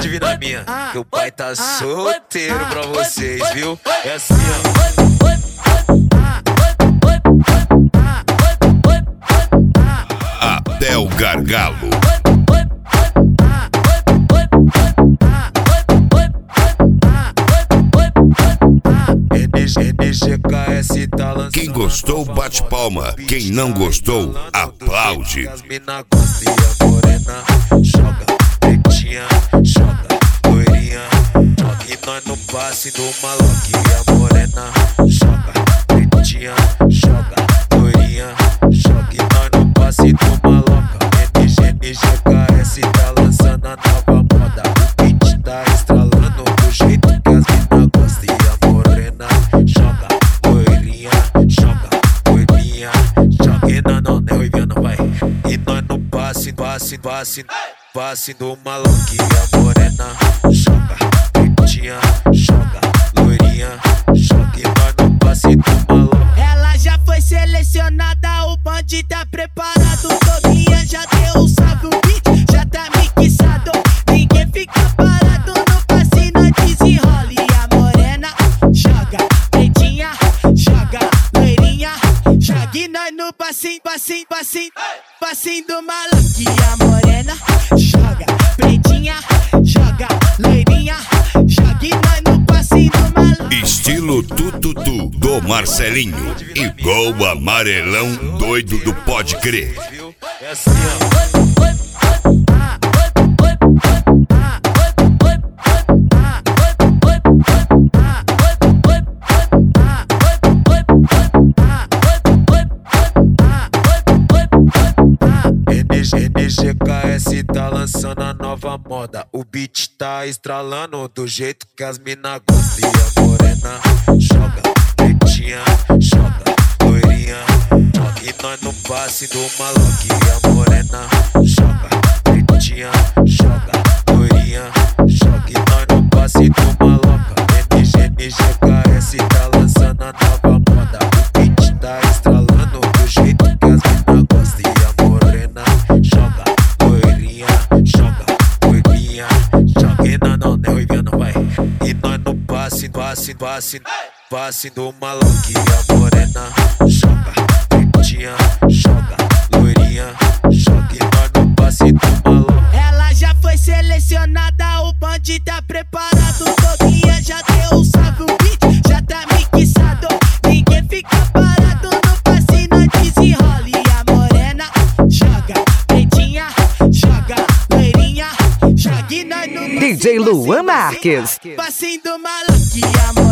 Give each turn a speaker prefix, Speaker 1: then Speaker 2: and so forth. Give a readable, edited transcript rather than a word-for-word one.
Speaker 1: vir na minha, que o pai tá solteiro pra vocês, viu? É assim, ó.
Speaker 2: Até o gargalo.
Speaker 1: NGKS tá lançando.
Speaker 2: Quem gostou, bate palma. Quem não gostou, aplaude.
Speaker 1: As mina gostam e a morena joga, pretinha, joga, loirinha, joga. E nós no passe do maloque. E a morena joga, pretinha, joga, loirinha, joga. E nós no passe do maloca. NGKS tá lançando a nova moda. O beat tá estralando do jeito que as mina gostam. E a morena joga, loirinha, joga, loirinha, joga. E nós não é ruivinha, não vai. E nós no passe do maloque. E a morena joga, pretinha, joga, loirinha, joga. E nós no passe do maloque.
Speaker 3: Ela já foi selecionada, o bonde tá preparado. Toquinha já deu um salve, o beat já tá mixado. Ninguém fica parado no passe, nós desenrola. E a morena joga, pretinha, joga, loirinha, joga. E nós no passinho do maluco. E a morena joga, pretinha, joga, loirinha, joga. E nós no passinho do maluco.
Speaker 2: Estilo Tututu do Marcelinho. Igual o amarelão doido do Pode Crer.
Speaker 1: É assim, ó. NGKS tá lançando a nova moda. O beat tá estralando do jeito que as mina gostam. E a morena joga, pretinha, joga, loirinha, joga. E nós no passe do maloque. E a morena joga, pretinha, joga, loirinha, joga. E nós no passe do maloca. NGKS tá lançando a nova moda. O beat tá estralando do jeito que as mina gostam. E a morena joga, loirinha, joga, loirinha, joga. E nós não é ruivinha, não vai. E nós no passe do maloque. E a morena joga, pretinha, joga, loirinha, joga. E nós no passe do maloque.
Speaker 3: Ela já foi selecionada, o bonde tá preparado. Toquinha já deu um salve, o beat já tá mixado. Ninguém fica parado no passe, nós desenrola. E a morena joga, pretinha, joga, loirinha, joga. E nós no
Speaker 4: DJ Luan Marques.
Speaker 3: passinho do maluco. E a